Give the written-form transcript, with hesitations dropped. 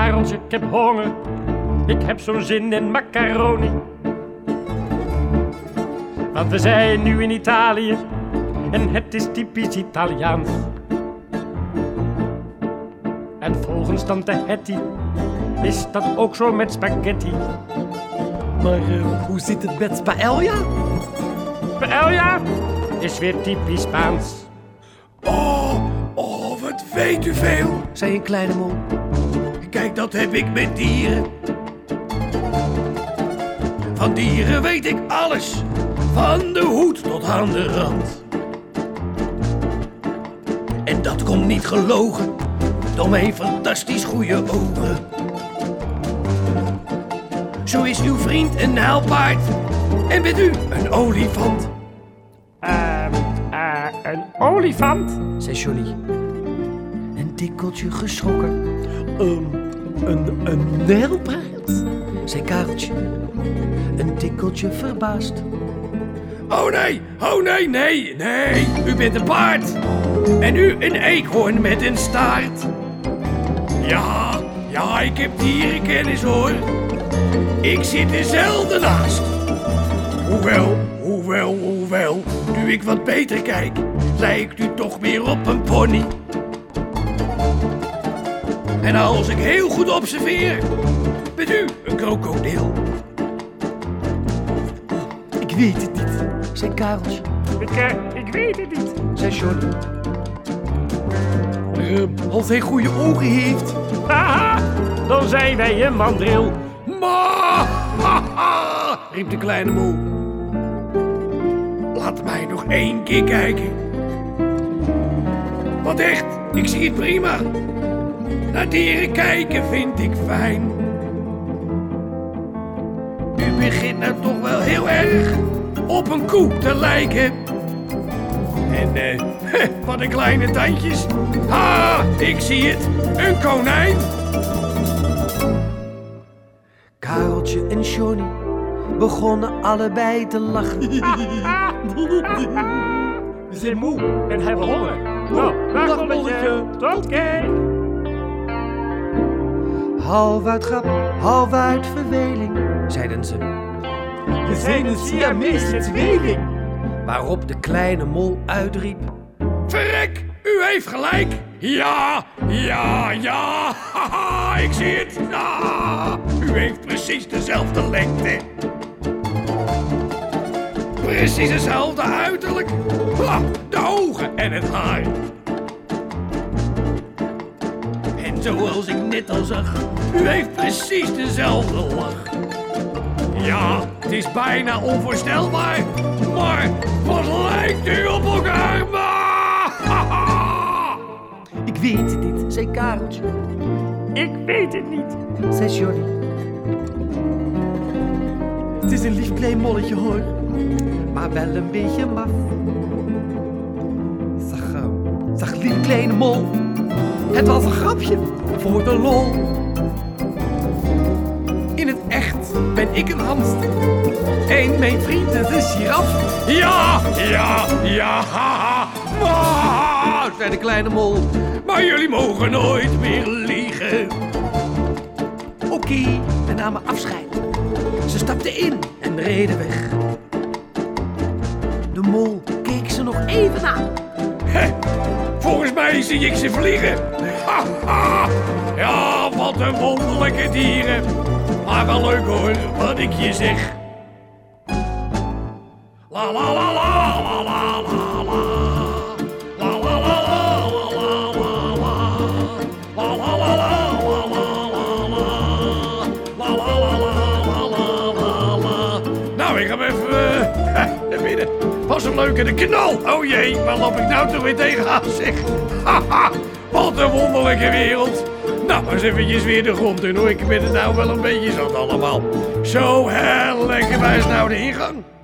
Kareltje, ik heb honger. Ik heb zo'n zin in macaroni. Want we zijn nu in Italië en het is typisch Italiaans. En volgens tante Hetty is dat ook zo met spaghetti. Maar hoe zit het met paella? Paella is weer typisch Spaans. Oh, wat weet u veel. Zei een kleine mol. Kijk, dat heb ik met dieren. Van dieren weet ik alles. Van de hoed tot aan de rand. En dat komt niet gelogen door mijn fantastisch goede ogen. Zo is uw vriend een nijlpaard en bent u een olifant. Een olifant? Zei Johnny. Een tikkeltje geschrokken. Een nijlpaard? Zei Kareltje. Een tikkeltje verbaasd. Oh nee, u bent een paard. En u een eekhoorn met een staart. Ja, ik heb dierenkennis hoor. Ik zit er zelden naast. Hoewel, nu ik wat beter kijk, lijkt u toch meer op een pony. En als ik heel goed observeer, bent u een krokodil. Ik weet het niet, zei Kareltje. Ik weet het niet. Zei Johnny. Als hij goede ogen heeft. Haha, dan zijn wij een mandril. Ma! Riep de kleine mol. Laat mij nog 1 keer kijken. Wat echt, ik zie het prima. Naar dieren kijken vind ik fijn. U begint nou toch wel heel erg op een koe te lijken. En wat een kleine tandjes. Ha, ik zie het, een konijn. Kareltje en Johnny begonnen allebei te lachen. We zijn moe en hebben honger. Nou, dag bolletje. Tot kijk. Half uit grap, half uit verveling, zeiden ze. We zijn een Siamese tweeling. Waarop de kleine mol uitriep. Verrek, u heeft gelijk. Ja, haha, ik zie het. Ja, u heeft precies dezelfde lengte. Precies hetzelfde uiterlijk. Ha, de ogen en het haar. En zoals ik net al zag, u heeft precies dezelfde lach. Ja, het is bijna onvoorstelbaar, maar wat lijkt u op elkaar? Ik weet het niet, zei Kareltje. Ik weet het niet, zei Johnny. Het is een lief klein molletje hoor, maar wel een beetje maf. Zag lief kleine mol, het was een grapje voor de lol. In het echt ben ik een hamster en mijn vriend is een giraf. Ja, haha, zei de kleine mol. Maar jullie mogen nooit meer liegen. Oké, we namen afscheid. Ze stapten in en reden weg. De mol keek ze nog even aan. Volgens mij zie ik ze vliegen. Ja, wat een wonderlijke dieren. Maar wel leuk hoor, wat ik je zeg. La la la la la la la la. La la la la la la la. La la la la la la la. La la la la la la la. Nou, ik ga even naar binnen. Was een leuke de knal. Oh jee, waar loop ik nou toch weer tegenaan zeg. Haha, wat een wonderlijke wereld. Nou, eens eventjes weer de grond in hoor. Ik ben het nou wel een beetje zat allemaal. Zo, lekker, waar is nou de ingang?